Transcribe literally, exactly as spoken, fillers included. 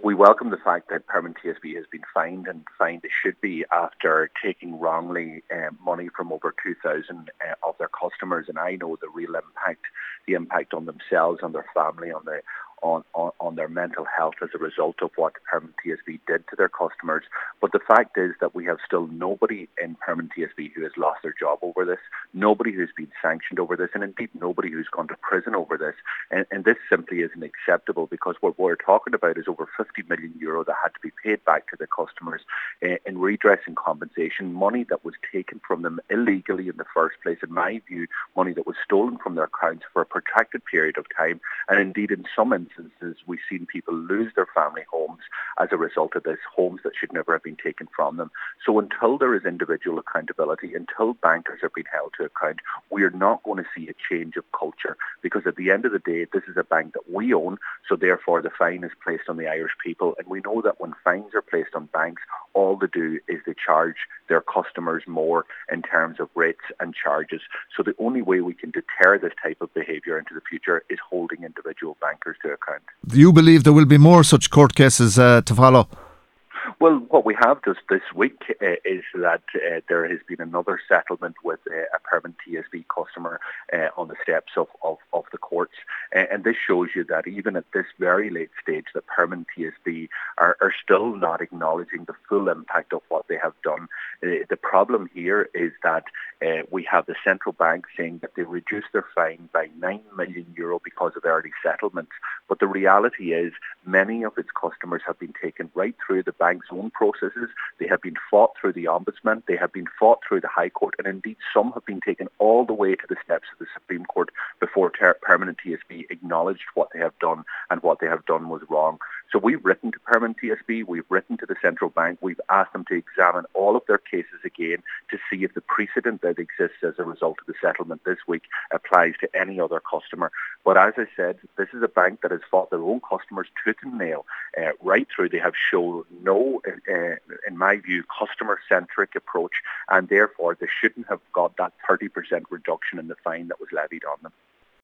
We welcome the fact that Permanent T S B has been fined and fined it should be after taking wrongly uh, money from over two thousand uh, of their customers. And I know the real impact, the impact on themselves, on their family, on the On, on, on their mental health as a result of what Permanent T S B did to their customers. But the fact is that we have still nobody in Permanent T S B who has lost their job over this, nobody who's been sanctioned over this, and indeed nobody who's gone to prison over this. And, and this simply isn't acceptable, because what we're talking about is over fifty million euro that had to be paid back to the customers uh, in redress and compensation, money that was taken from them illegally in the first place, in my view, money that was stolen from their accounts for a protracted period of time. And indeed, in some instances, we've seen people lose their family homes as a result of this, homes that should never have been taken from them. So until there is individual accountability, until bankers are being held to account, we are not going to see a change of culture, because at the end of the day, this is a bank that we own, so therefore the fine is placed on the Irish people. And we know that when fines are placed on banks, all they do is they charge their customers more in terms of rates and charges. So the only way we can deter this type of behaviour into the future is holding individual bankers to account. Do you believe there will be more such court cases uh, to follow? Well, what we have just this week uh, is that uh, there has been another settlement with uh, a Permanent T S B customer uh, on the steps of, of, of the courts. Uh, and this shows you that even at this very late stage, that Permanent T S B are, are still not acknowledging the full impact of what they have done. Uh, the problem here is that uh, we have the central bank saying that they reduced their fine by nine million euro because of early settlements. But the reality is many of its customers have been taken right through the bank's own processes. They have been fought through the Ombudsman. They have been fought through the High Court. And indeed, some have been taken all the way to the steps of the Supreme Court before ter- Permanent T S B acknowledged what they have done, and what they have done was wrong. So we've written to Permanent T S B, we've written to the central bank, we've asked them to examine all of their cases again to see if the precedent that exists as a result of the settlement this week applies to any other customer. But as I said, this is a bank that has fought their own customers tooth and nail uh, right through. They have shown no, uh, in my view, customer-centric approach, and therefore they shouldn't have got that thirty percent reduction in the fine that was levied on them.